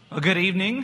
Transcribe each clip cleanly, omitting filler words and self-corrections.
Well, good evening.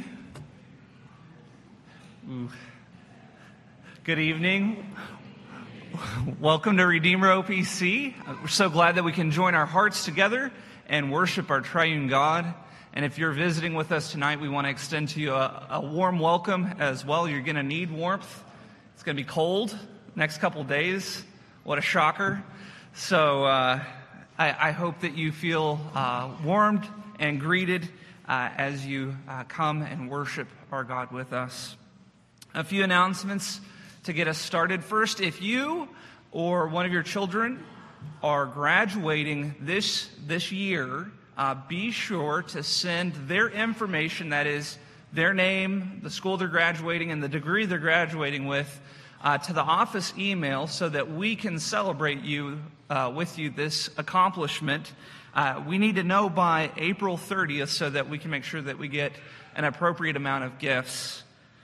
Good evening. Welcome to Redeemer OPC. We're so glad that we can join our hearts together and worship our triune God. And if you're visiting with us tonight, we want to extend to you a warm welcome as well. You're going to need warmth. It's going to be cold next couple days. What a shocker. So I hope that you feel warmed and greeted as you come and worship our God with us. A few announcements to get us started. First, if you or one of your children are graduating this year, be sure to send their information, that is their name, the school they're graduating, and the degree they're graduating with, to the office email so that we can celebrate with you this accomplishment. We need to know by April 30th so that we can make sure that we get an appropriate amount of gifts.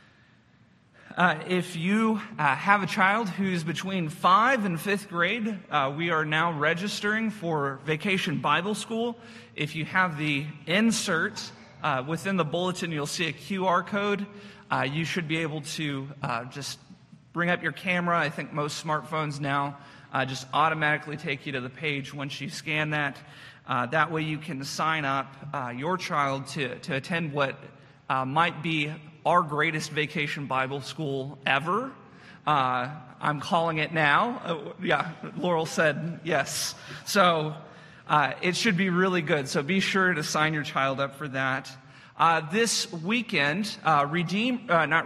If you have a child who's between 5th and 5th grade, we are now registering for Vacation Bible School. If you have the insert within the bulletin, you'll see a QR code. You should be able to just bring up your camera. I think most smartphones now just automatically take you to the page once you scan that. That way you can sign up your child to attend what might be our greatest Vacation Bible School ever. I'm calling it now. Laurel said yes. So it should be really good. So be sure to sign your child up for that. This weekend, Harvest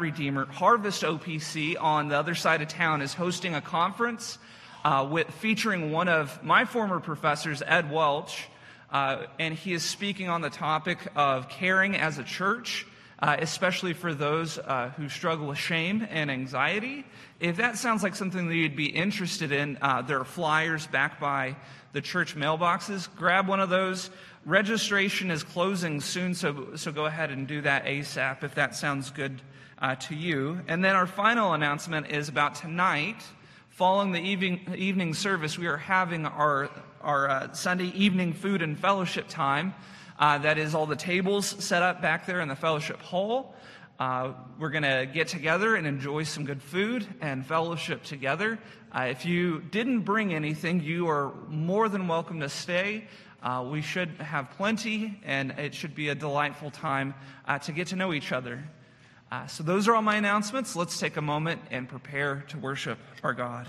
OPC on the other side of town is hosting a conference featuring one of my former professors, Ed Welch, and he is speaking on the topic of caring as a church, especially for those who struggle with shame and anxiety. If that sounds like something that you'd be interested in, there are flyers back by the church mailboxes. Grab one of those. Registration is closing soon, so go ahead and do that ASAP if that sounds good to you. And then our final announcement is about tonight. Following the evening service, we are having our Sunday evening food and fellowship time. That is all the tables set up back there in the fellowship hall. We're going to get together and enjoy some good food and fellowship together. If you didn't bring anything, you are more than welcome to stay. We should have plenty, and it should be a delightful time to get to know each other. So those are all my announcements. Let's take a moment and prepare to worship our God.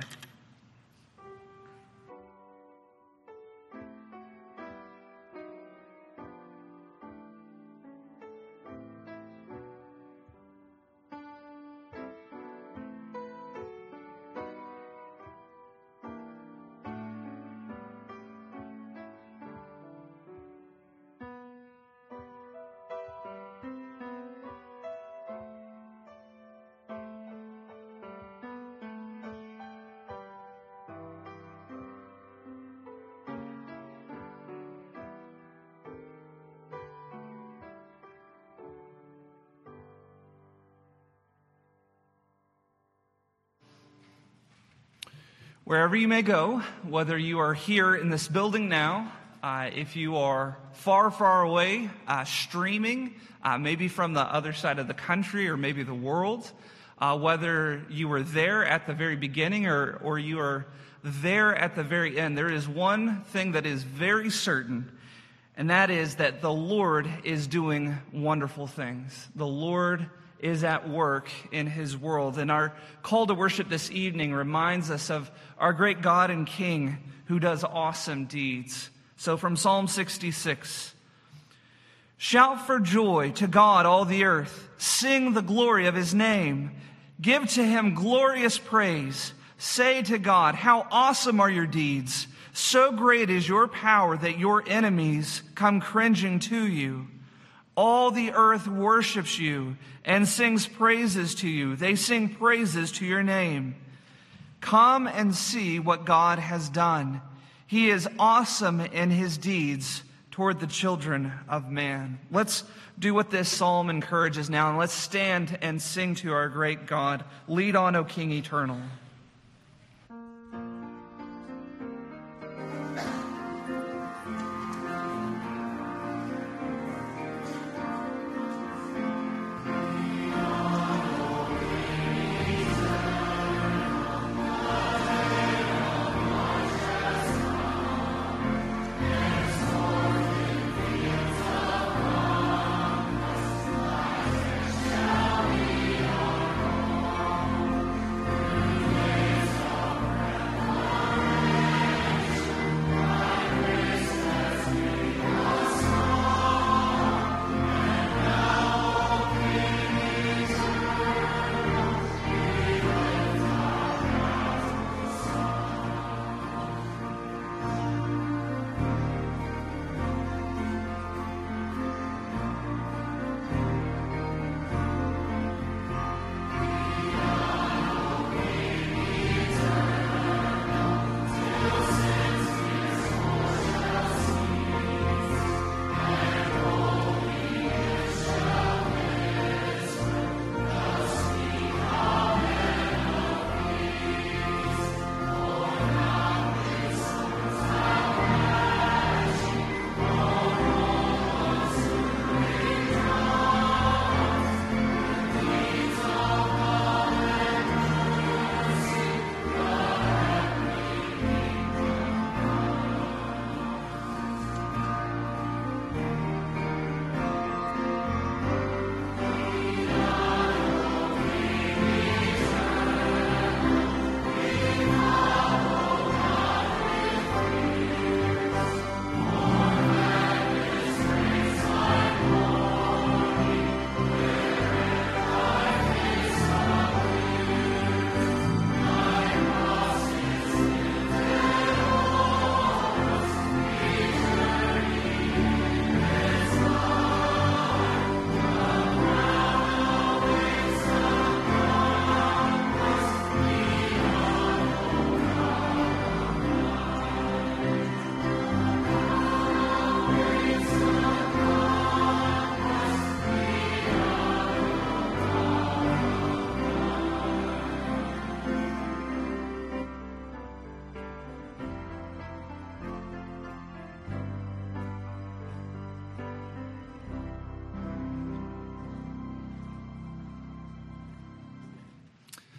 Wherever you may go, whether you are here in this building now, if you are far, far away, streaming, maybe from the other side of the country or maybe the world, whether you were there at the very beginning or you are there at the very end, there is one thing that is very certain, and that is that the Lord is doing wonderful things. The Lord is at work in His world. And our call to worship this evening reminds us of our great God and King who does awesome deeds. So from Psalm 66, "Shout for joy to God, all the earth. Sing the glory of His name. Give to Him glorious praise. Say to God, how awesome are your deeds. So great is your power that your enemies come cringing to you. All the earth worships you and sings praises to you. They sing praises to your name. Come and see what God has done. He is awesome in His deeds toward the children of man." Let's do what this psalm encourages now, and let's stand and sing to our great God. Lead on, O King eternal.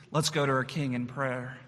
Let's go to our King in prayer.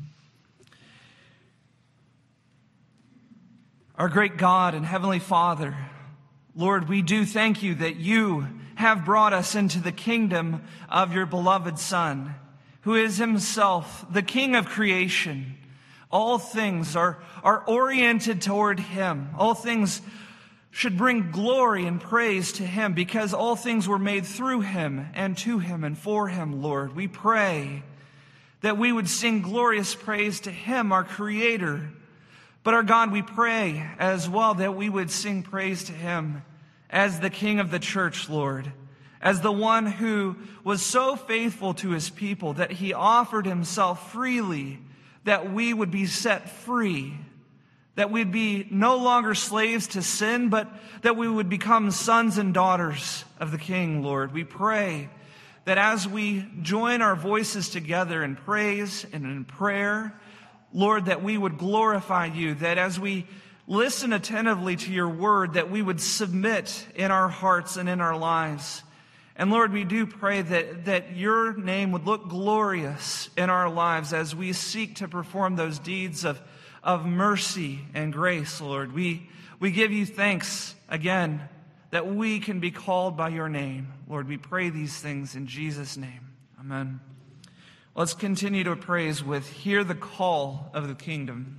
Our great God and Heavenly Father, Lord, we do thank you that you have brought us into the kingdom of your beloved Son, who is himself the King of creation. All things are oriented toward him. All things should bring glory and praise to him because all things were made through him and to him and for him, Lord. We pray that we would sing glorious praise to him, our Creator. But our God, we pray as well that we would sing praise to him as the King of the church, Lord, as the one who was so faithful to his people that he offered himself freely, that we would be set free, that we'd be no longer slaves to sin, but that we would become sons and daughters of the King, Lord. We pray that as we join our voices together in praise and in prayer, Lord, that we would glorify you, that as we listen attentively to your word, that we would submit in our hearts and in our lives. And Lord, we do pray that your name would look glorious in our lives as we seek to perform those deeds of mercy and grace, Lord. We give you thanks again that we can be called by your name. Lord, we pray these things in Jesus' name. Amen. Let's continue to praise with "Hear the Call of the Kingdom."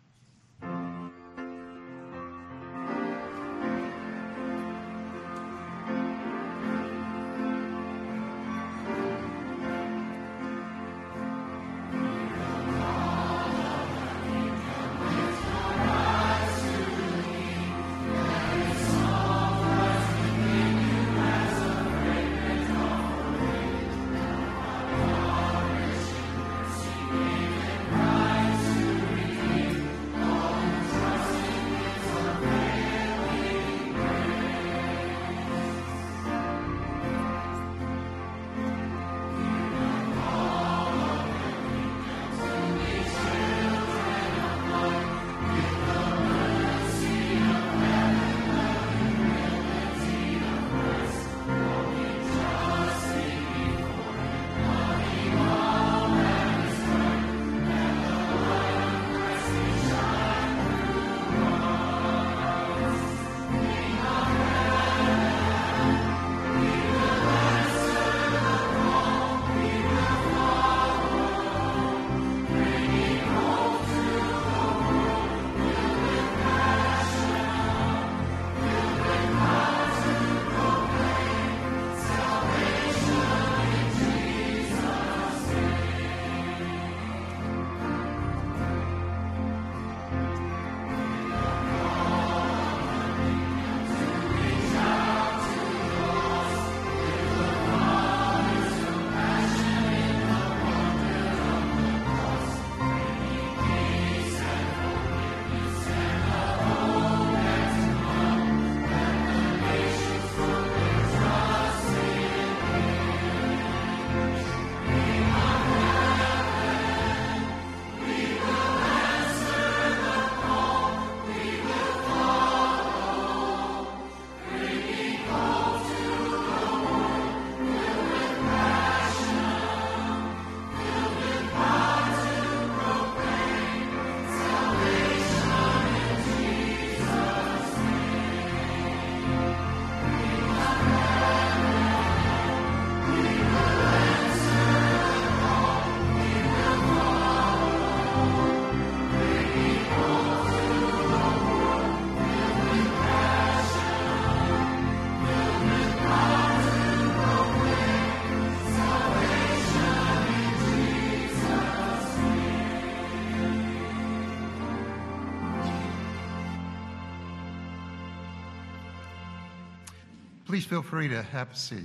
Please feel free to have a seat.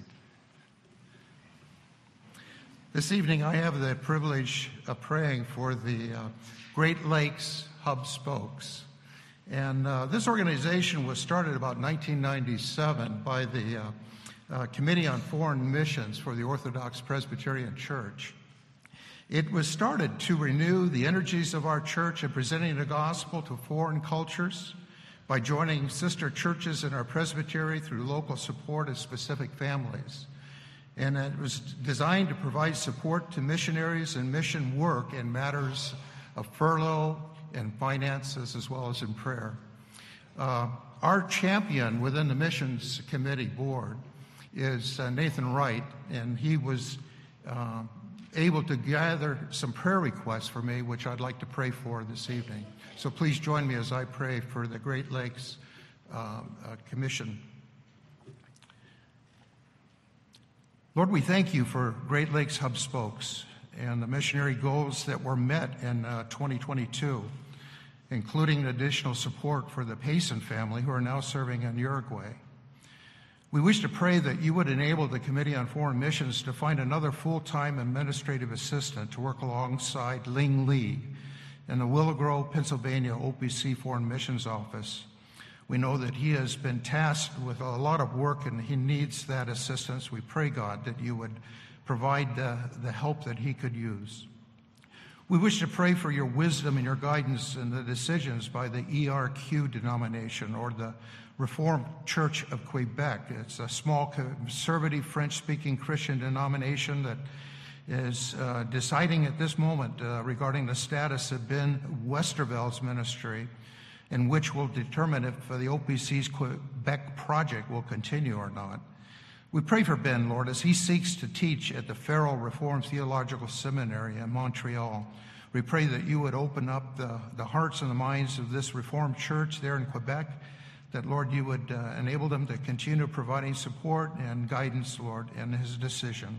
This evening I have the privilege of praying for the Great Lakes Hub Spokes. And this organization was started about 1997 by the Committee on Foreign Missions for the Orthodox Presbyterian Church. It was started to renew the energies of our church in presenting the gospel to foreign cultures by joining sister churches in our presbytery through local support of specific families. and it was designed to provide support to missionaries and mission work in matters of furlough and finances, as well as in prayer. Our champion within the Missions Committee board is Nathan Wright, and he was able to gather some prayer requests for me, which I'd like to pray for this evening. So please join me as I pray for the Great Lakes Commission. Lord, we thank you for Great Lakes Hub Spokes and the missionary goals that were met in 2022, including additional support for the Payson family who are now serving in Uruguay. We wish to pray that you would enable the Committee on Foreign Missions to find another full-time administrative assistant to work alongside Ling Lee in the Willow Grove, Pennsylvania OPC Foreign Missions Office. We know that he has been tasked with a lot of work and he needs that assistance. We pray, God, that you would provide the help that he could use. We wish to pray for your wisdom and your guidance in the decisions by the ERQ denomination, or the Reformed Church of Quebec. It's a small conservative French-speaking Christian denomination that is deciding at this moment regarding the status of Ben Westervelde's ministry, and which will determine if the OPC's Quebec project will continue or not. We pray for Ben, Lord, as he seeks to teach at the Farrell Reformed Theological Seminary in Montreal. We pray that you would open up the hearts and the minds of this Reformed church there in Quebec, that, Lord, you would enable them to continue providing support and guidance, Lord, in his decision.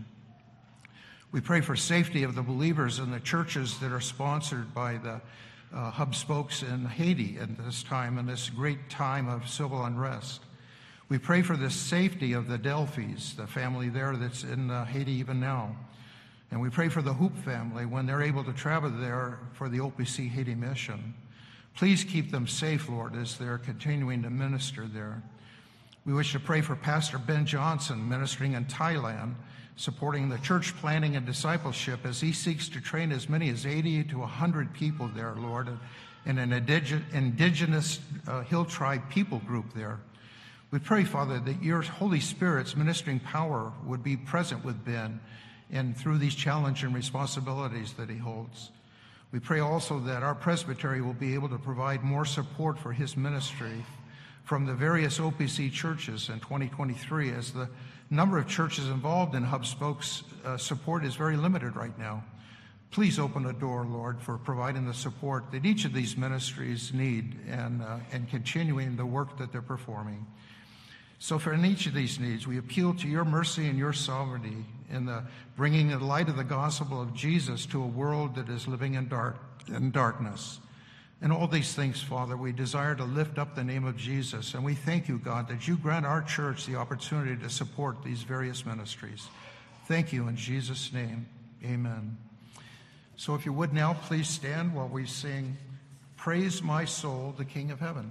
We pray for safety of the believers in the churches that are sponsored by the hub spokes in Haiti at this time, in this great time of civil unrest. We pray for the safety of the Delphis, the family there that's in Haiti even now. And we pray for the Hoop family when they're able to travel there for the OPC Haiti mission. Please keep them safe, Lord, as they're continuing to minister there. We wish to pray for Pastor Ben Johnson, ministering in Thailand, supporting the church planning and discipleship as he seeks to train as many as 80 to 100 people there, Lord, in an indigenous hill tribe people group there. We pray, Father, that your Holy Spirit's ministering power would be present with Ben and through these challenging responsibilities that he holds. We pray also that our presbytery will be able to provide more support for his ministry from the various OPC churches in 2023, as the number of churches involved in Hub Spokes support is very limited right now. Please open a door, Lord, for providing the support that each of these ministries need and continuing the work that they're performing. So for in each of these needs, we appeal to your mercy and your sovereignty in the bringing the light of the gospel of Jesus to a world that is living in darkness. In all these things, Father, we desire to lift up the name of Jesus, and we thank you, God, that you grant our church the opportunity to support these various ministries. Thank you in Jesus' name. Amen. So if you would now please stand while we sing, "Praise My Soul, the King of Heaven."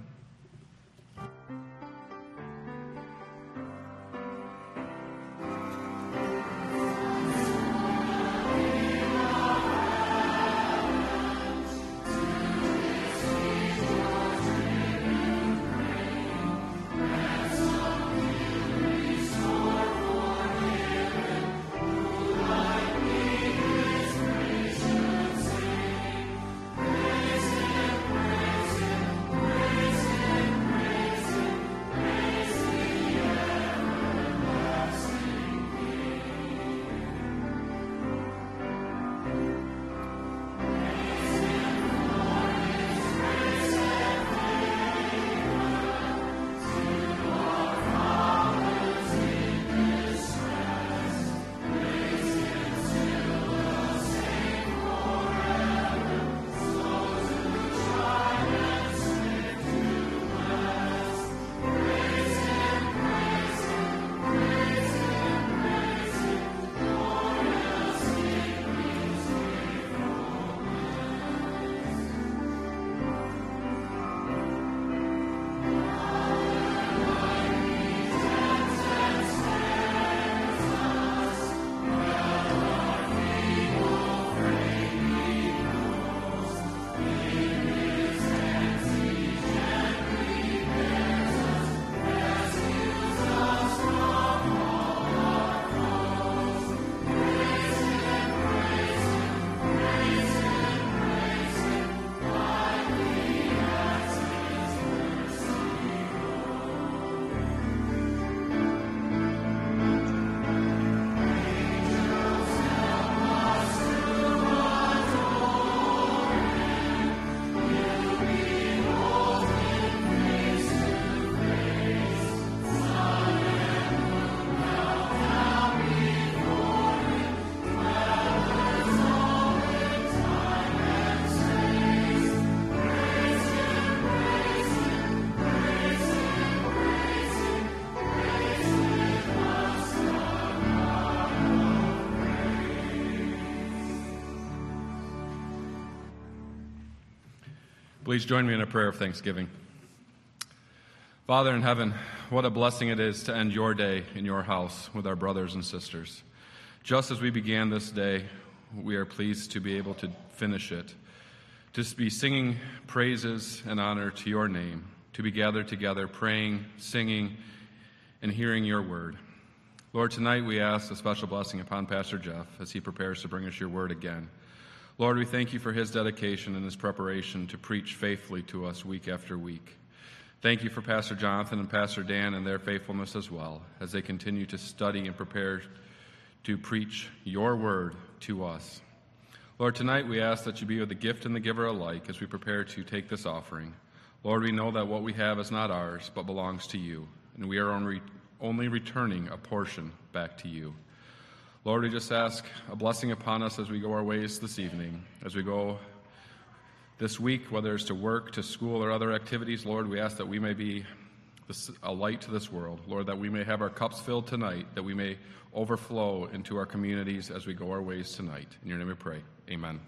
Please join me in a prayer of thanksgiving. Father in heaven, what a blessing it is to end your day in your house with our brothers and sisters. Just as we began this day, we are pleased to be able to finish it, to be singing praises and honor to your name, to be gathered together, praying, singing, and hearing your word. Lord, tonight we ask a special blessing upon Pastor Jeff as he prepares to bring us your word again. Lord, we thank you for his dedication and his preparation to preach faithfully to us week after week. Thank you for Pastor Jonathan and Pastor Dan and their faithfulness as well, as they continue to study and prepare to preach your word to us. Lord, tonight we ask that you be with the gift and the giver alike as we prepare to take this offering. Lord, we know that what we have is not ours, but belongs to you, and we are only returning a portion back to you. Lord, we just ask a blessing upon us as we go our ways this evening, as we go this week, whether it's to work, to school, or other activities. Lord, we ask that we may be a light to this world. Lord, that we may have our cups filled tonight, that we may overflow into our communities as we go our ways tonight. In your name we pray. Amen.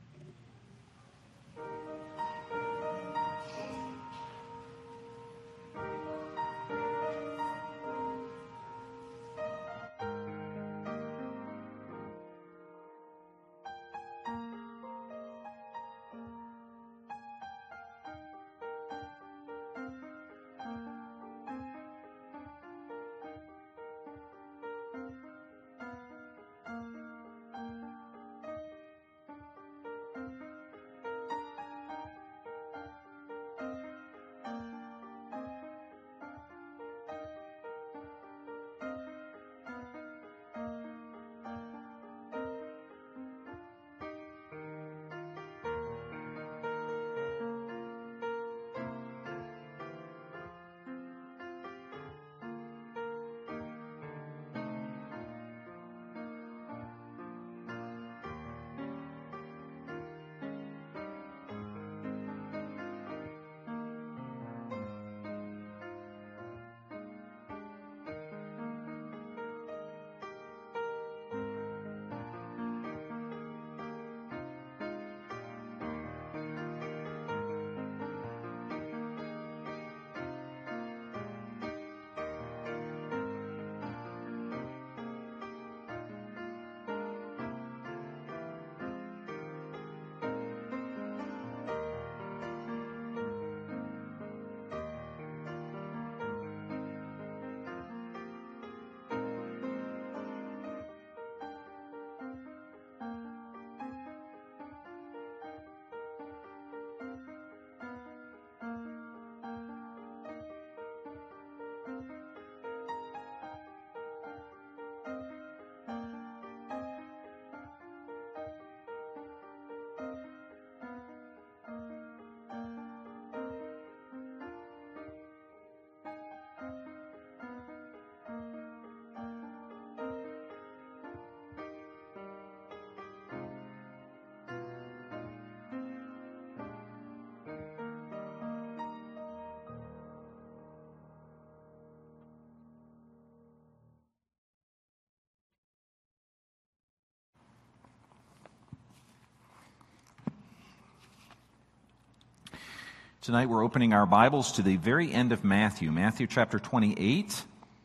Tonight we're opening our Bibles to the very end of Matthew chapter 28.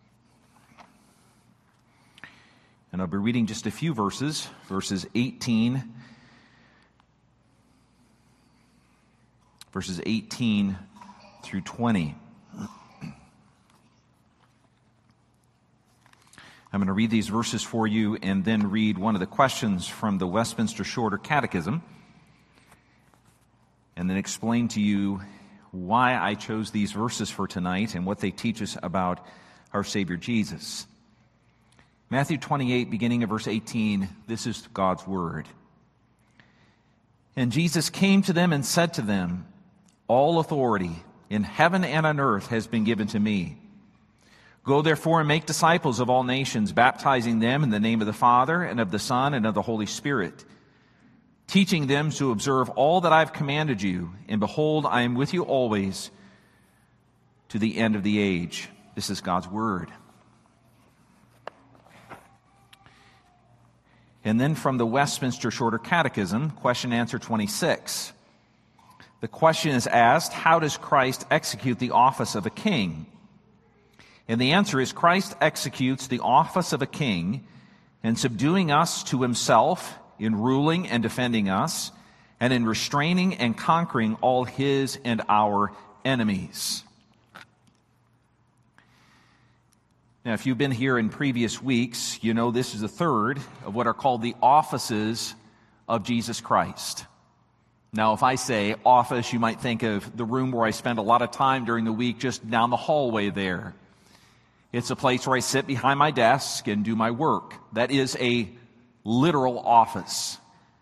And I'll be reading just a few verses 18 through 20. I'm going to read these verses for you and then read one of the questions from the Westminster Shorter Catechism, and then explain to you why I chose these verses for tonight and what they teach us about our Savior Jesus. Matthew 28, beginning of verse 18, this is God's word. And Jesus came to them and said to them, "All authority in heaven and on earth has been given to me. Go therefore and make disciples of all nations, baptizing them in the name of the Father and of the Son and of the Holy Spirit, teaching them to observe all that I have commanded you. And behold, I am with you always to the end of the age." This is God's word. And then from the Westminster Shorter Catechism, question answer 26. the question is asked, how does Christ execute the office of a king? And the answer is, Christ executes the office of a king in subduing us to himself, in ruling and defending us, and in restraining and conquering all his and our enemies. Now, if you've been here in previous weeks, you know this is the third of what are called the offices of Jesus Christ. Now, if I say office, you might think of the room where I spend a lot of time during the week just down the hallway there. It's a place where I sit behind my desk and do my work. That is a literal office.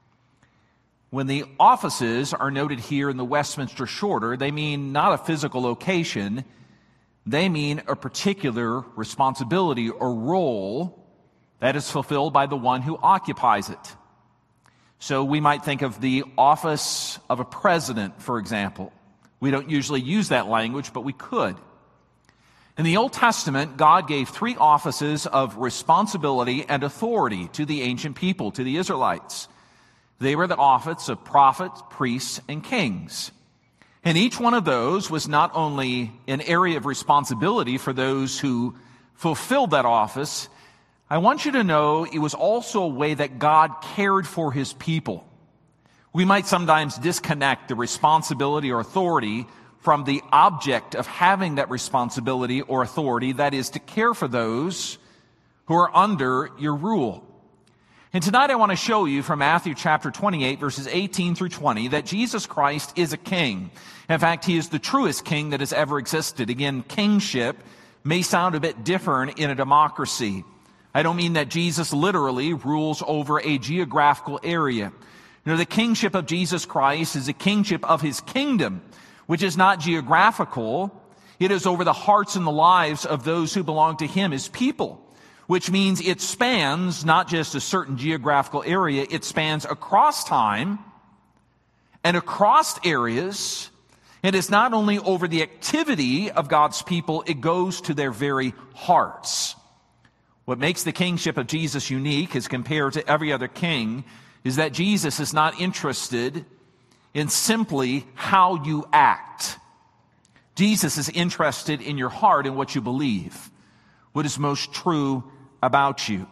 When the offices are noted here in the Westminster Shorter, they mean not a physical location. They mean a particular responsibility or role that is fulfilled by the one who occupies it. So we might think of the office of a president, for example. We don't usually use that language, but we could. In the Old Testament, God gave three offices of responsibility and authority to the ancient people, to the Israelites. They were the office of prophets, priests, and kings. And each one of those was not only an area of responsibility for those who fulfilled that office, I want you to know it was also a way that God cared for his people. We might sometimes disconnect the responsibility or authority from the object of having that responsibility or authority, that is, to care for those who are under your rule. And tonight I want to show you from Matthew chapter 28, verses 18 through 20, that Jesus Christ is a king. In fact, he is the truest king that has ever existed. Again, kingship may sound a bit different in a democracy. I don't mean that Jesus literally rules over a geographical area. No, the kingship of Jesus Christ is a kingship of his kingdom, which is not geographical. It is over the hearts and the lives of those who belong to him, his people, which means it spans not just a certain geographical area, it spans across time and across areas. It is not only over the activity of God's people, it goes to their very hearts. What makes the kingship of Jesus unique as compared to every other king is that Jesus is not interested in simply how you act. Jesus is interested in your heart and what you believe, what is most true about you.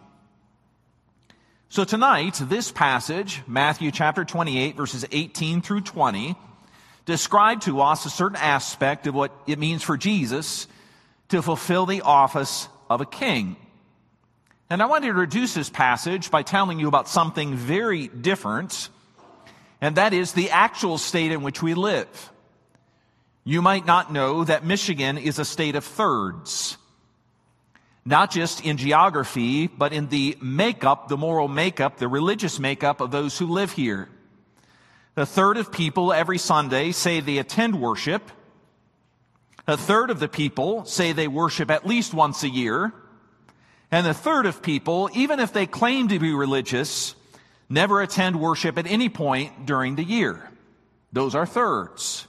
So tonight, this passage, Matthew chapter 28, verses 18 through 20, describe to us a certain aspect of what it means for Jesus to fulfill the office of a king. And I want to introduce this passage by telling you about something very different, and that is the actual state in which we live. You might not know that Michigan is a state of thirds, not just in geography, but in the makeup, the moral makeup, the religious makeup of those who live here. A third of people every Sunday say they attend worship. A third of the people say they worship at least once a year. And a third of people, even if they claim to be religious, never attend worship at any point during the year. Those are thirds.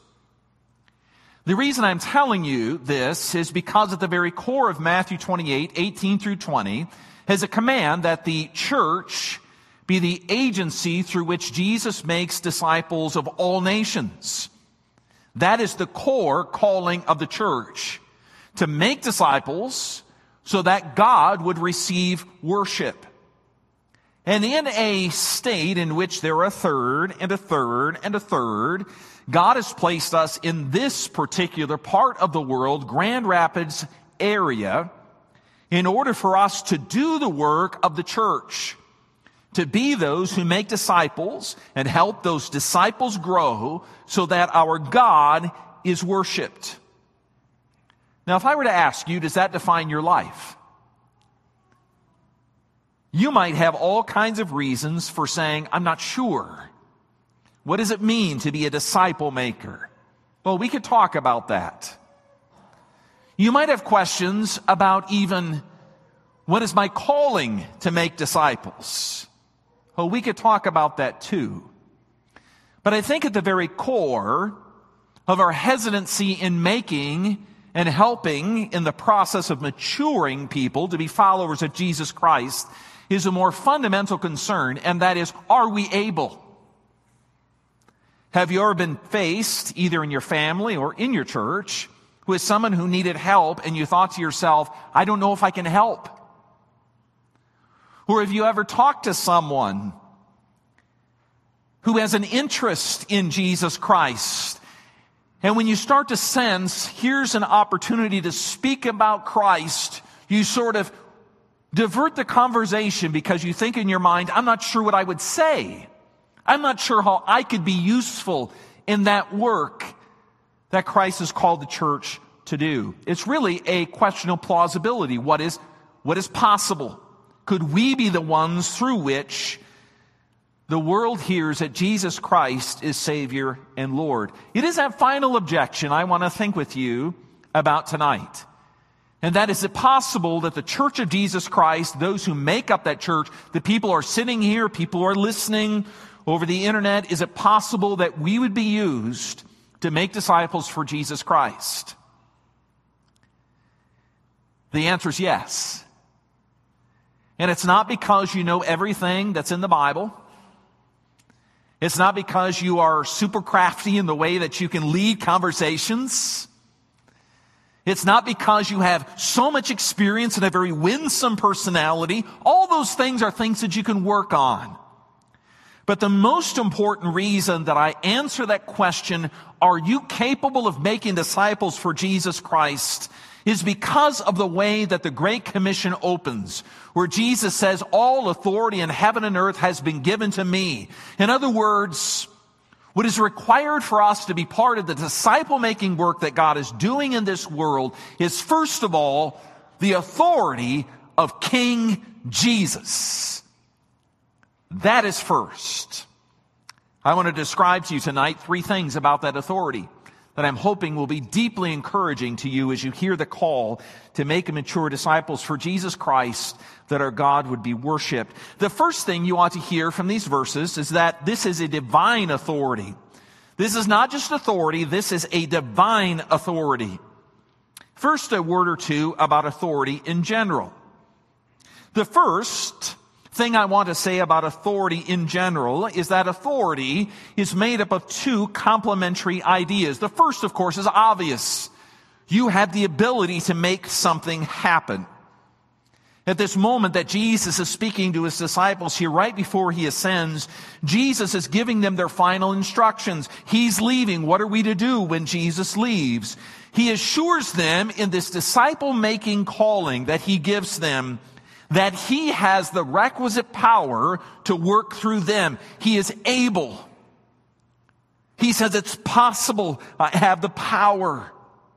The reason I'm telling you this is because at the very core of Matthew 28, 18 through 20, is a command that the church be the agency through which Jesus makes disciples of all nations. That is the core calling of the church, to make disciples so that God would receive worship. And in a state in which there are a third and a third and a third, God has placed us in this particular part of the world, Grand Rapids area, in order for us to do the work of the church, to be those who make disciples and help those disciples grow so that our God is worshiped. Now, if I were to ask you, does that define your life? You might have all kinds of reasons for saying, I'm not sure. What does it mean to be a disciple maker? Well, we could talk about that. You might have questions about even, what is my calling to make disciples? Well, we could talk about that too. But I think at the very core of our hesitancy in making and helping in the process of maturing people to be followers of Jesus Christ is a more fundamental concern, and that is, are we able? Have you ever been faced, either in your family or in your church, with someone who needed help and you thought to yourself, I don't know if I can help? Or have you ever talked to someone who has an interest in Jesus Christ, and when you start to sense, here's an opportunity to speak about Christ, you sort of divert the conversation because you think in your mind, I'm not sure what I would say. I'm not sure how I could be useful in that work that Christ has called the church to do. It's really a question of plausibility. What is possible? Could we be the ones through which the world hears that Jesus Christ is Savior and Lord? It is that final objection I want to think with you about tonight. And that is it possible that the Church of Jesus Christ, those who make up that church, the people who are sitting here, people who are listening over the internet, is it possible that we would be used to make disciples for Jesus Christ? The answer is yes. And it's not because you know everything that's in the Bible. It's not because you are super crafty in the way that you can lead conversations. It's not because you have so much experience and a very winsome personality. All those things are things that you can work on. But the most important reason that I answer that question, are you capable of making disciples for Jesus Christ, is because of the way that the Great Commission opens, where Jesus says, all authority in heaven and earth has been given to me. In other words, what is required for us to be part of the disciple-making work that God is doing in this world is, first of all, the authority of King Jesus. That is first. I want to describe to you tonight 3 things about that authority that I'm hoping will be deeply encouraging to you as you hear the call to make mature disciples for Jesus Christ, that our God would be worshiped. The first thing you ought to hear from these verses is that this is a divine authority. This is not just authority, this is a divine authority. First, a word or two about authority in general. The first thing I want to say about authority in general is that authority is made up of 2 complementary ideas. The first, of course, is obvious. You have the ability to make something happen. At this moment that Jesus is speaking to his disciples here right before he ascends, Jesus is giving them their final instructions. He's leaving. What are we to do when Jesus leaves? He assures them in this disciple-making calling that he gives them that he has the requisite power to work through them. He is able. He says it's possible. I have the power.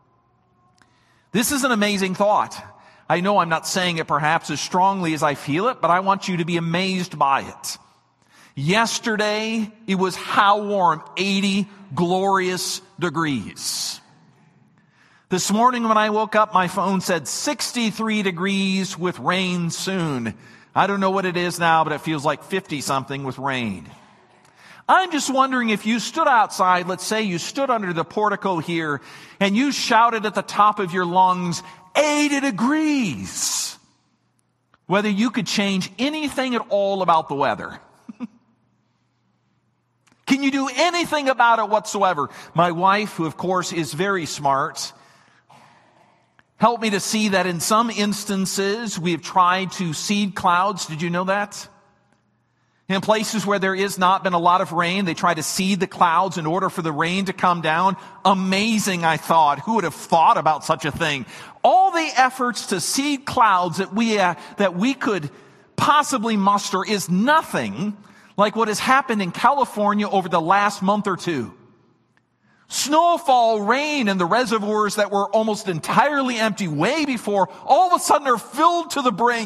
This is an amazing thought. I know I'm not saying it perhaps as strongly as I feel it, but I want you to be amazed by it. Yesterday, it was how warm? 80 glorious degrees. This morning when I woke up, my phone said 63 degrees with rain soon. I don't know what it is now, but it feels like 50-something with rain. I'm just wondering if you stood outside, let's say you stood under the portico here, and you shouted at the top of your lungs, 80 degrees, whether you could change anything at all about the weather. Can you do anything about it whatsoever? My wife, who of course is very smart, helped me to see that in some instances we have tried to seed clouds. Did you know that? In places where there has not been a lot of rain, they try to seed the clouds in order for the rain to come down. Amazing, I thought. Who would have thought about such a thing? All the efforts to seed clouds that we could possibly muster is nothing like what has happened in California over the last month or 2. Snowfall, rain, and the reservoirs that were almost entirely empty way before, all of a sudden are filled to the brink.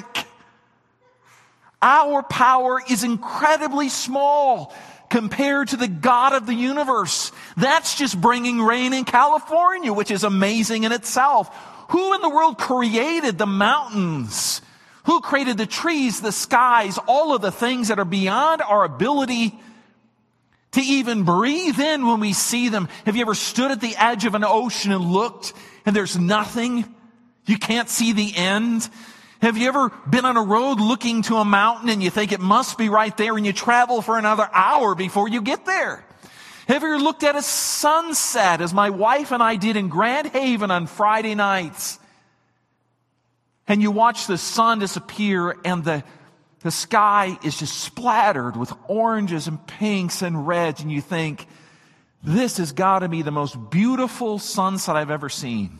Our power is incredibly small compared to the God of the universe. That's just bringing rain in California, which is amazing in itself. Who in the world created the mountains? Who created the trees, the skies, all of the things that are beyond our ability to even breathe in when we see them? Have you ever stood at the edge of an ocean and looked and there's nothing? You can't see the end. Have you ever been on a road looking to a mountain and you think it must be right there and you travel for another hour before you get there? Have you ever looked at a sunset, as my wife and I did in Grand Haven on Friday nights? And you watch the sun disappear, and the sky is just splattered with oranges and pinks and reds, and you think, this has got to be the most beautiful sunset I've ever seen.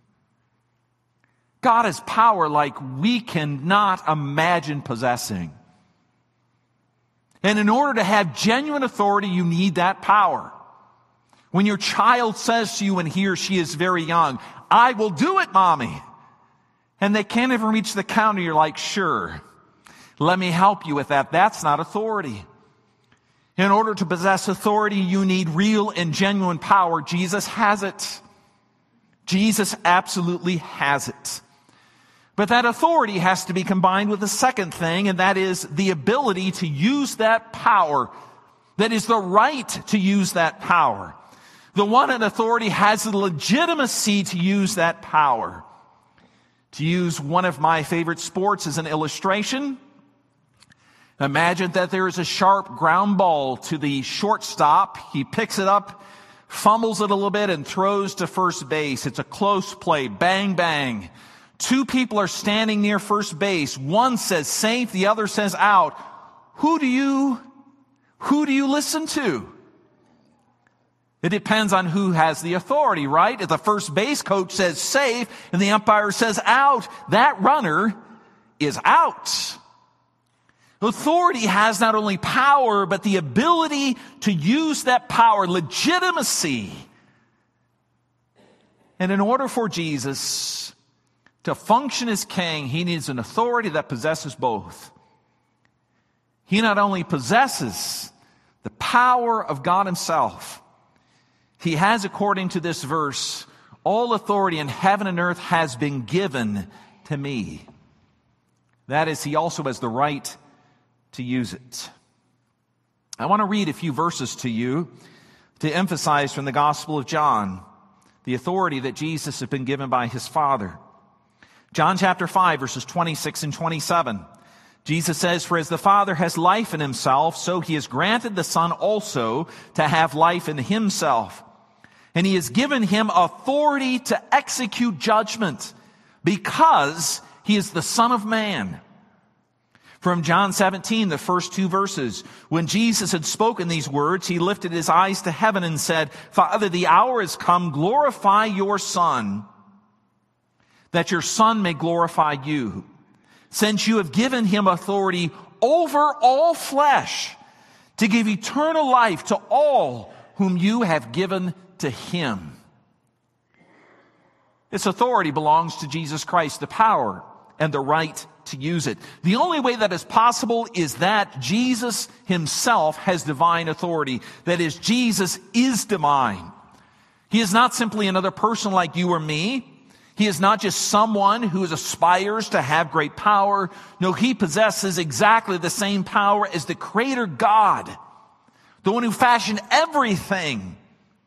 God has power like we cannot imagine possessing. And in order to have genuine authority, you need that power. When your child says to you when he or she is very young, I will do it, Mommy. And they can't even reach the counter, you're like, sure, let me help you with that. That's not authority. In order to possess authority, you need real and genuine power. Jesus has it. Jesus absolutely has it. But that authority has to be combined with a second thing, and that is the ability to use that power. That is the right to use that power. The one in authority has the legitimacy to use that power. To use one of my favorite sports as an illustration, imagine that there is a sharp ground ball to the shortstop. He picks it up, fumbles it a little bit, and throws to first base. It's a close play. Bang, bang. Two people are standing near first base. One says safe, the other says out. Who do you listen to? It depends on who has the authority, right? If the first base coach says safe and the umpire says out, that runner is out. Authority has not only power, but the ability to use that power, legitimacy. And in order for Jesus to function as king, he needs an authority that possesses both. He not only possesses the power of God himself, he has, according to this verse, all authority in heaven and earth has been given to me. That is, he also has the right to use it. I want to read a few verses to you to emphasize from the Gospel of John the authority that Jesus has been given by his Father. John chapter 5, verses 26 and 27. Jesus says, for as the Father has life in himself, so he has granted the Son also to have life in himself. And he has given him authority to execute judgment because he is the Son of Man. From John 17, the first two verses, when Jesus had spoken these words, he lifted his eyes to heaven and said, Father, the hour has come, glorify your Son, that your Son may glorify you, since you have given him authority over all flesh to give eternal life to all whom you have given to him. This authority belongs to Jesus Christ, the power and the right to use it. The only way that is possible is that Jesus himself has divine authority. That is, Jesus is divine. He is not simply another person like you or me. He is not just someone who aspires to have great power. No, he possesses exactly the same power as the Creator God, the one who fashioned everything.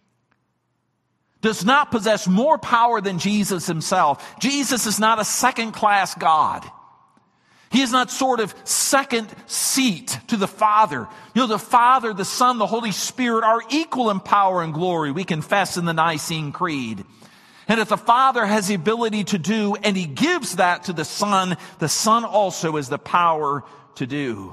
Does not possess more power than Jesus himself. Jesus is not a second-class God. He is not sort of second seat to the Father. You know, the Father, the Son, the Holy Spirit are equal in power and glory. We confess in the Nicene Creed. And if the Father has the ability to do, and he gives that to the Son also has the power to do.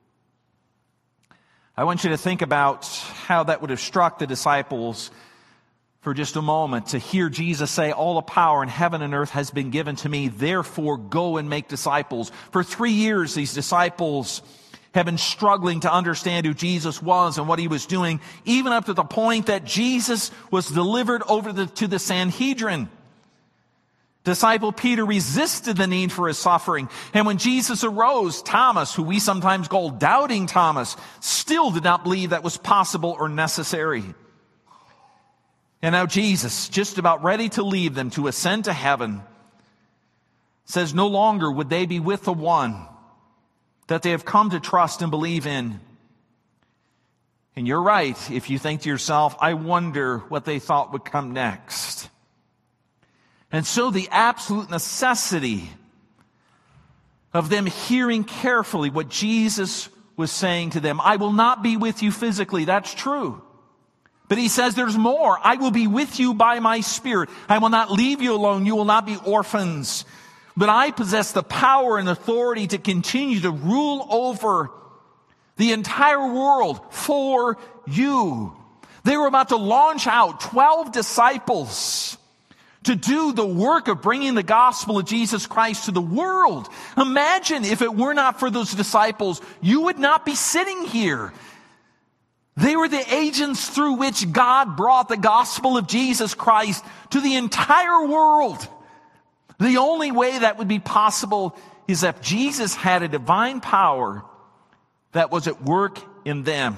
I want you to think about how that would have struck the disciples for just a moment to hear Jesus say, all the power in heaven and earth has been given to me, therefore go and make disciples. For 3 years, these disciples have been struggling to understand who Jesus was and what he was doing, even up to the point that Jesus was delivered over to the Sanhedrin. Disciple Peter resisted the need for his suffering. And when Jesus arose, Thomas, who we sometimes call Doubting Thomas, still did not believe that was possible or necessary. And now Jesus, just about ready to leave them to ascend to heaven, says no longer would they be with the one that they have come to trust and believe in. And you're right if you think to yourself, I wonder what they thought would come next. And so the absolute necessity of them hearing carefully what Jesus was saying to them. I will not be with you physically. That's true. But he says there's more. I will be with you by my Spirit. I will not leave you alone. You will not be orphans. But I possess the power and authority to continue to rule over the entire world for you. They were about to launch out 12 disciples to do the work of bringing the gospel of Jesus Christ to the world. Imagine if it were not for those disciples, you would not be sitting here. They were the agents through which God brought the gospel of Jesus Christ to the entire world. The only way that would be possible is that Jesus had a divine power that was at work in them.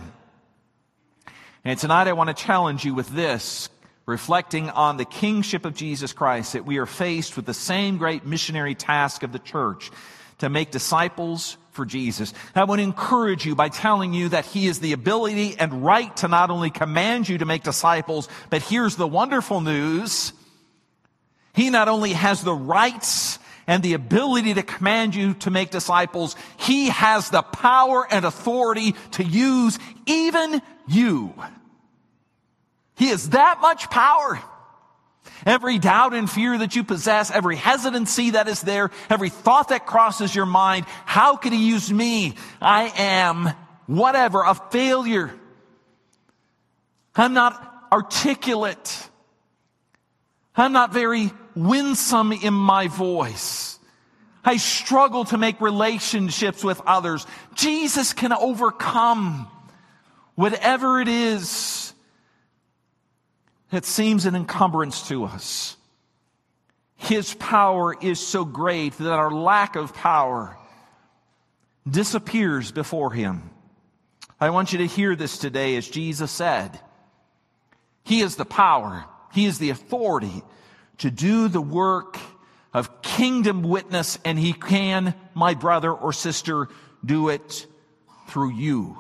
And tonight I want to challenge you with this, reflecting on the kingship of Jesus Christ, that we are faced with the same great missionary task of the church, to make disciples for Jesus. I want to encourage you by telling you that He has the ability and right to not only command you to make disciples, but here's the wonderful news. He not only has the rights and the ability to command you to make disciples, He has the power and authority to use even you. He has that much power. Every doubt and fear that you possess, every hesitancy that is there, every thought that crosses your mind, how could He use me? I am whatever, a failure. I'm not articulate. I'm not very winsome in my voice. I struggle to make relationships with others. Jesus can overcome whatever it is that seems an encumbrance to us. His power is so great that our lack of power disappears before Him. I want you to hear this today, as Jesus said. He is the power, He is the authority to do the work of kingdom witness, and He can, my brother or sister, do it through you.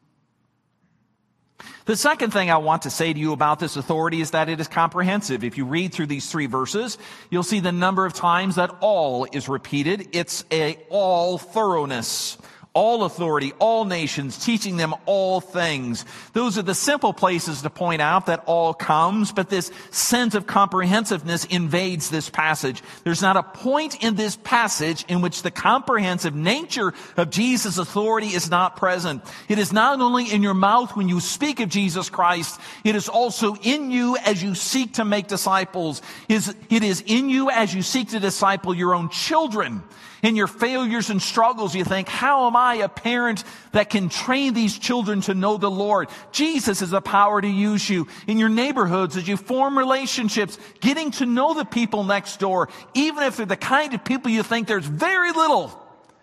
The second thing I want to say to you about this authority is that it is comprehensive. If you read through these 3 verses, you'll see the number of times that all is repeated. It's a all thoroughness. All authority, all nations, teaching them all things. Those are the simple places to point out that all comes, but this sense of comprehensiveness invades this passage. There's not a point in this passage in which the comprehensive nature of Jesus' authority is not present. It is not only in your mouth when you speak of Jesus Christ, it is also in you as you seek to make disciples. It is in you as you seek to disciple your own children. In your failures and struggles, you think, how am I a parent that can train these children to know the Lord? Jesus has the power to use you. In your neighborhoods, as you form relationships, getting to know the people next door, even if they're the kind of people you think there's very little.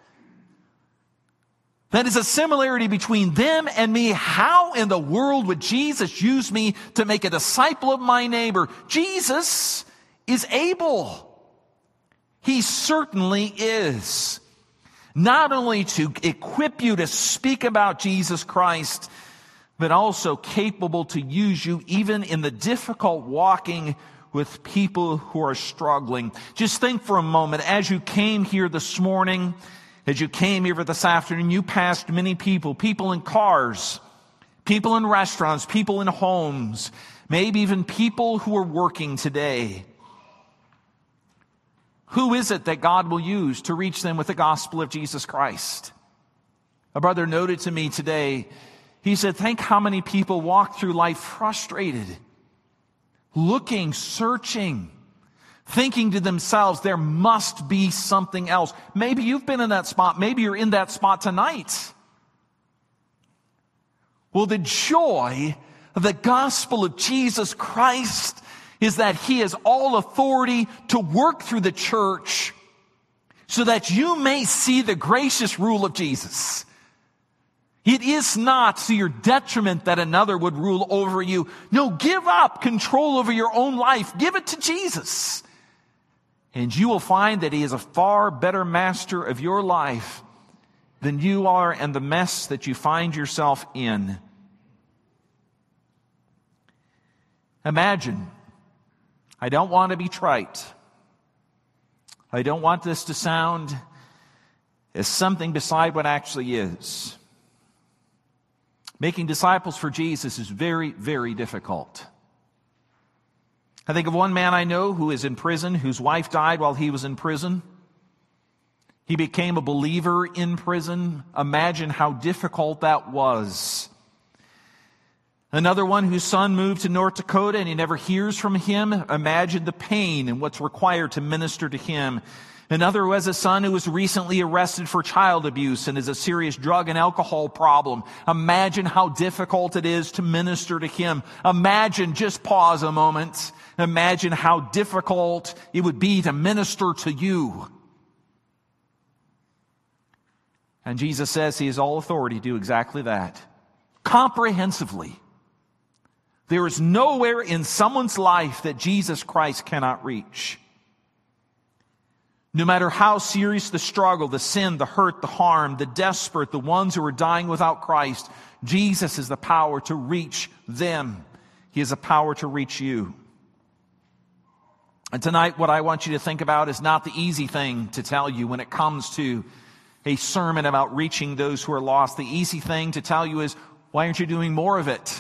That is a similarity between them and me. How in the world would Jesus use me to make a disciple of my neighbor? Jesus is able. He certainly is. Not only to equip you to speak about Jesus Christ, but also capable to use you even in the difficult walking with people who are struggling. Just think for a moment, as you came here this morning, as you came here this afternoon, you passed many people, people in cars, people in restaurants, people in homes, maybe even people who are working today. Who is it that God will use to reach them with the gospel of Jesus Christ? A brother noted to me today, he said, think how many people walk through life frustrated, looking, searching, thinking to themselves, there must be something else. Maybe you've been in that spot. Maybe you're in that spot tonight. Well, the joy of the gospel of Jesus Christ is that He has all authority to work through the church so that you may see the gracious rule of Jesus. It is not to your detriment that another would rule over you. No, give up control over your own life. Give it to Jesus. And you will find that He is a far better master of your life than you are and the mess that you find yourself in. Imagine, I don't want to be trite. I don't want this to sound as something beside what actually is. Making disciples for Jesus is very, very difficult. I think of one man I know who is in prison, whose wife died while he was in prison. He became a believer in prison. Imagine how difficult that was. Another one whose son moved to North Dakota and he never hears from him. Imagine the pain and what's required to minister to him. Another who has a son who was recently arrested for child abuse and has a serious drug and alcohol problem. Imagine how difficult it is to minister to him. Imagine, just pause a moment. Imagine how difficult it would be to minister to you. And Jesus says he has all authority to do exactly that. Comprehensively. There is nowhere in someone's life that Jesus Christ cannot reach. No matter how serious the struggle, the sin, the hurt, the harm, the desperate, the ones who are dying without Christ, Jesus has the power to reach them. He has the power to reach you. And tonight, what I want you to think about is not the easy thing to tell you when it comes to a sermon about reaching those who are lost. The easy thing to tell you is, why aren't you doing more of it?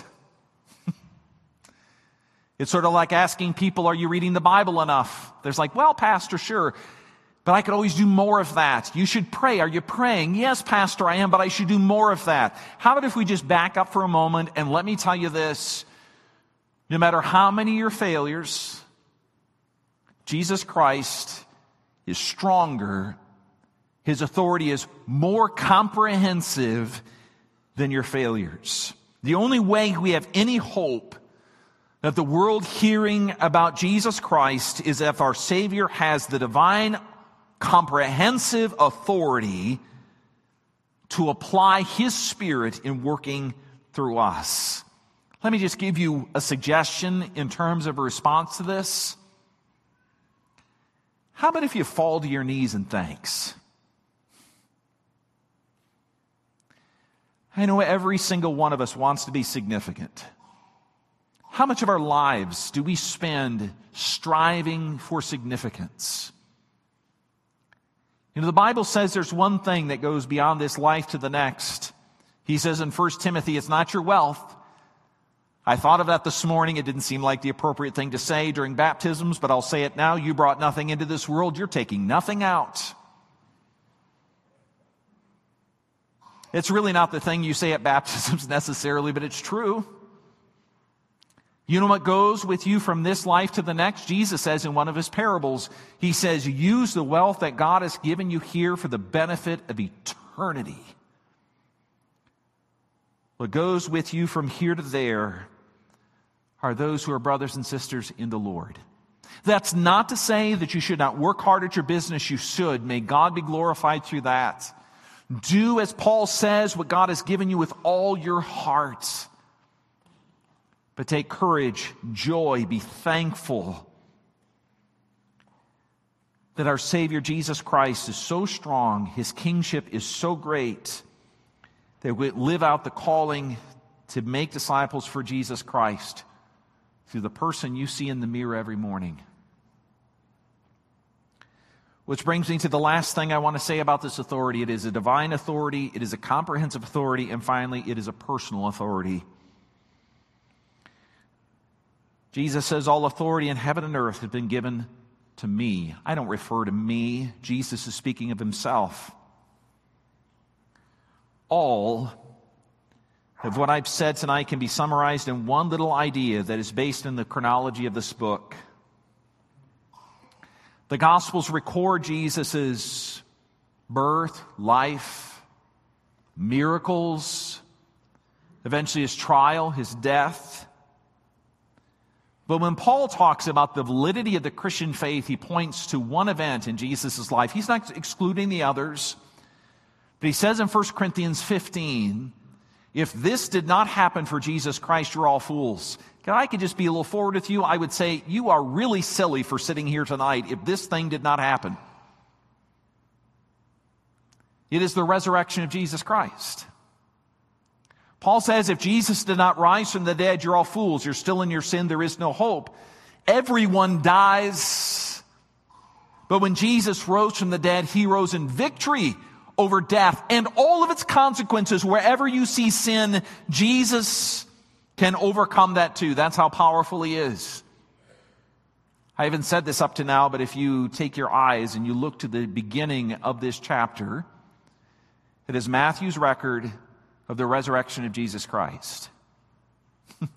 It's sort of like asking people, are you reading the Bible enough? There's like, well, Pastor, sure, but I could always do more of that. You should pray. Are you praying? Yes, Pastor, I am, but I should do more of that. How about if we just back up for a moment and let me tell you this. No matter how many of your failures, Jesus Christ is stronger. His authority is more comprehensive than your failures. The only way we have any hope that the world hearing about Jesus Christ is if our Savior has the divine, comprehensive authority to apply His Spirit in working through us. Let me just give you a suggestion in terms of a response to this. How about if you fall to your knees in thanks? I know every single one of us wants to be significant. How much of our lives do we spend striving for significance? You know, the Bible says there's one thing that goes beyond this life to the next. He says in 1 Timothy, it's not your wealth. I thought of that this morning. It didn't seem like the appropriate thing to say during baptisms, but I'll say it now. You brought nothing into this world. You're taking nothing out. It's really not the thing you say at baptisms necessarily, but it's true. You know what goes with you from this life to the next? Jesus says in one of his parables, he says, use the wealth that God has given you here for the benefit of eternity. What goes with you from here to there are those who are brothers and sisters in the Lord. That's not to say that you should not work hard at your business. You should. May God be glorified through that. Do, as Paul says, what God has given you with all your heart. But take courage, joy, be thankful that our Savior Jesus Christ is so strong, His kingship is so great, that we live out the calling to make disciples for Jesus Christ through the person you see in the mirror every morning. Which brings me to the last thing I want to say about this authority. It is a divine authority, it is a comprehensive authority, and finally, it is a personal authority. Jesus says, all authority in heaven and earth has been given to me. I don't refer to me. Jesus is speaking of himself. All of what I've said tonight can be summarized in one little idea that is based in the chronology of this book. The Gospels record Jesus' birth, life, miracles, eventually his trial, his death. But when Paul talks about the validity of the Christian faith, he points to one event in Jesus' life. He's not excluding the others. But he says in 1 Corinthians 15, if this did not happen for Jesus Christ, you're all fools. If I could just be a little forward with you, I would say you are really silly for sitting here tonight if this thing did not happen. It is the resurrection of Jesus Christ. Paul says, if Jesus did not rise from the dead, you're all fools. You're still in your sin. There is no hope. Everyone dies. But when Jesus rose from the dead, he rose in victory over death and all of its consequences. Wherever you see sin, Jesus can overcome that too. That's how powerful he is. I haven't said this up to now, but if you take your eyes and you look to the beginning of this chapter, it is Matthew's record of the resurrection of Jesus Christ. Do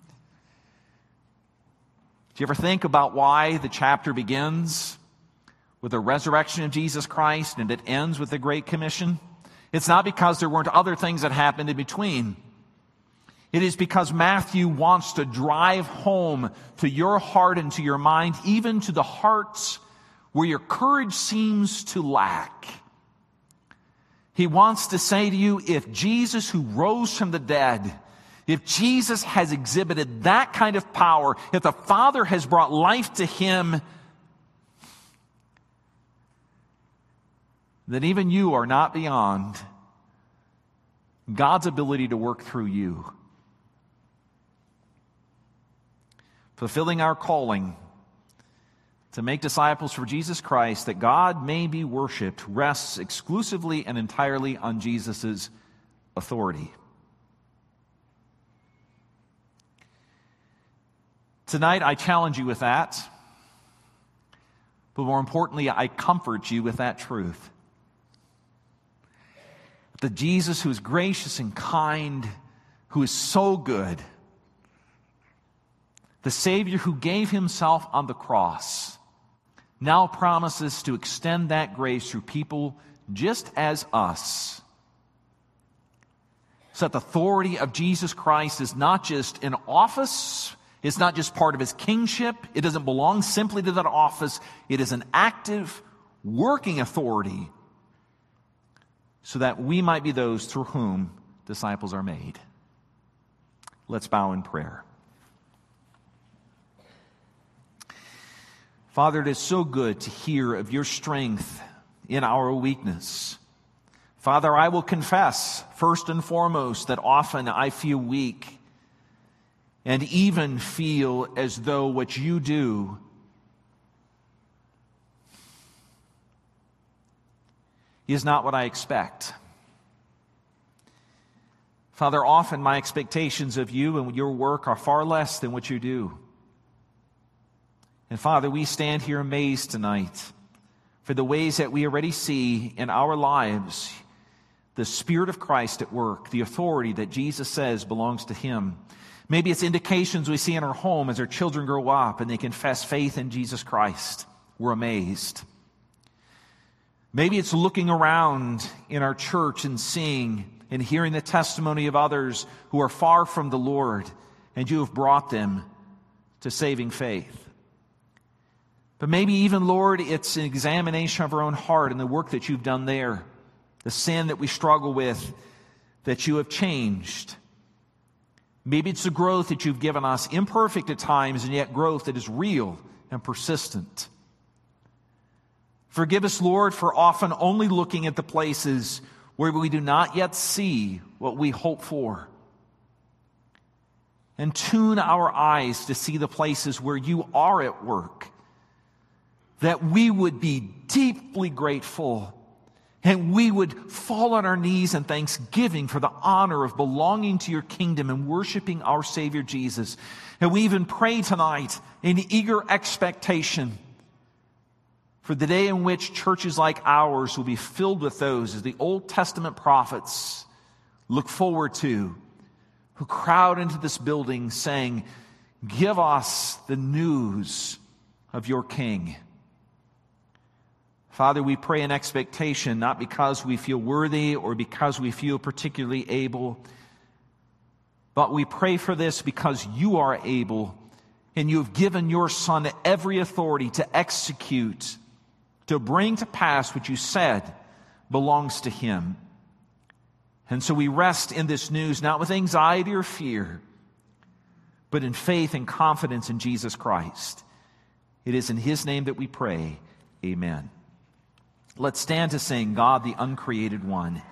you ever think about why the chapter begins with the resurrection of Jesus Christ and it ends with the Great Commission? It's not because there weren't other things that happened in between. It is because Matthew wants to drive home to your heart and to your mind, even to the hearts where your courage seems to lack. He wants to say to you, if Jesus, who rose from the dead, if Jesus has exhibited that kind of power, if the Father has brought life to him, then even you are not beyond God's ability to work through you. Fulfilling our calling to make disciples for Jesus Christ, that God may be worshiped, rests exclusively and entirely on Jesus' authority. Tonight, I challenge you with that, but more importantly, I comfort you with that truth. The Jesus who is gracious and kind, who is so good, the Savior who gave himself on the cross, now promises to extend that grace through people just as us. So that the authority of Jesus Christ is not just an office, it's not just part of his kingship, it doesn't belong simply to that office, it is an active, working authority so that we might be those through whom disciples are made. Let's bow in prayer. Father, it is so good to hear of your strength in our weakness. Father, I will confess, first and foremost, that often I feel weak and even feel as though what you do is not what I expect. Father, often my expectations of you and your work are far less than what you do. And Father, we stand here amazed tonight for the ways that we already see in our lives the Spirit of Christ at work, the authority that Jesus says belongs to him. Maybe it's indications we see in our home as our children grow up and they confess faith in Jesus Christ. We're amazed. Maybe it's looking around in our church and seeing and hearing the testimony of others who are far from the Lord, and you have brought them to saving faith. But maybe even, Lord, it's an examination of our own heart and the work that you've done there, the sin that we struggle with, that you have changed. Maybe it's the growth that you've given us, imperfect at times, and yet growth that is real and persistent. Forgive us, Lord, for often only looking at the places where we do not yet see what we hope for. And tune our eyes to see the places where you are at work, that we would be deeply grateful and we would fall on our knees in thanksgiving for the honor of belonging to your kingdom and worshiping our Savior Jesus. And we even pray tonight in eager expectation for the day in which churches like ours will be filled with those, as the Old Testament prophets look forward to, who crowd into this building saying, "Give us the news of your King." Father, we pray in expectation, not because we feel worthy or because we feel particularly able, but we pray for this because you are able and you have given your Son every authority to execute, to bring to pass what you said belongs to him. And so we rest in this news, not with anxiety or fear, but in faith and confidence in Jesus Christ. It is in his name that we pray. Amen. Let's stand to sing God the Uncreated One.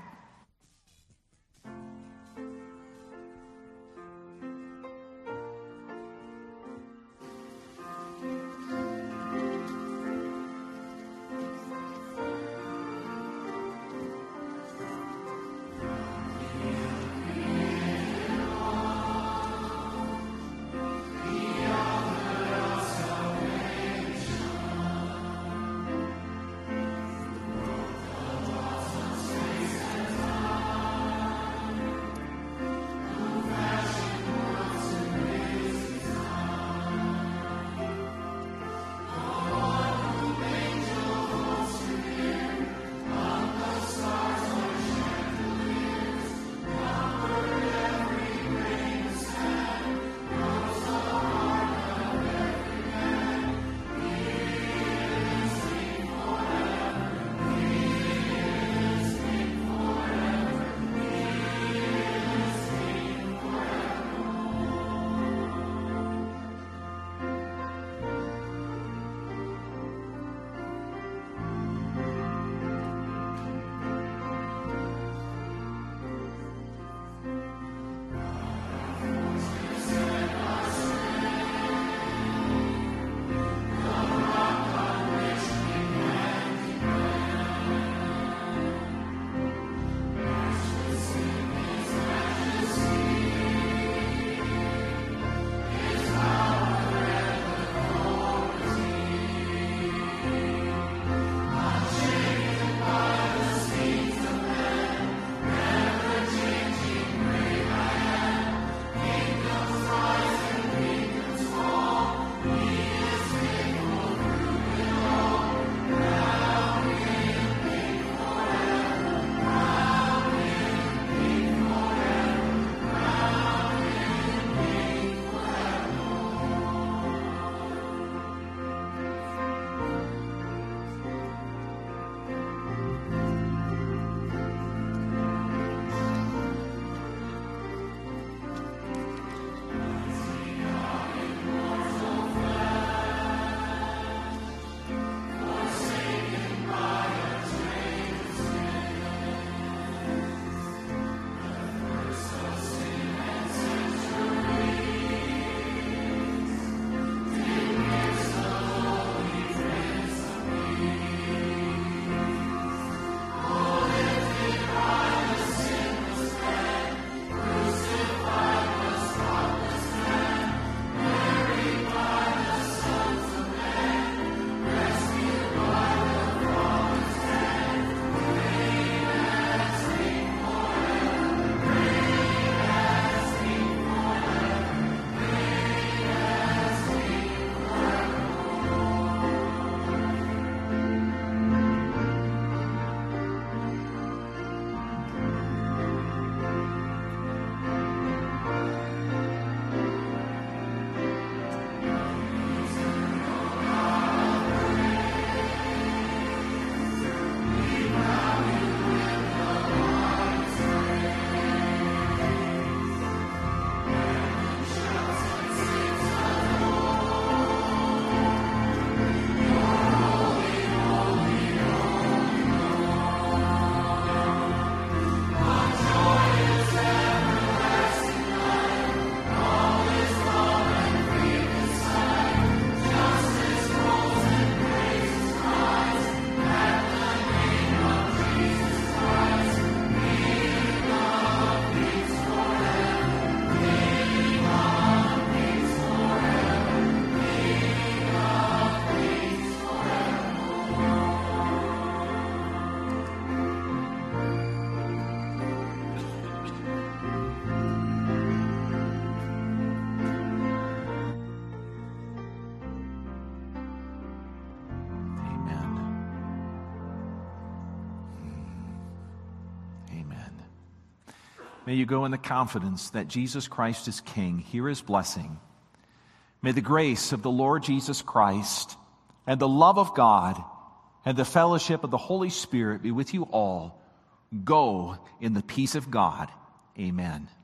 May you go in the confidence that Jesus Christ is King. Hear his blessing. May the grace of the Lord Jesus Christ and the love of God and the fellowship of the Holy Spirit be with you all. Go in the peace of God. Amen.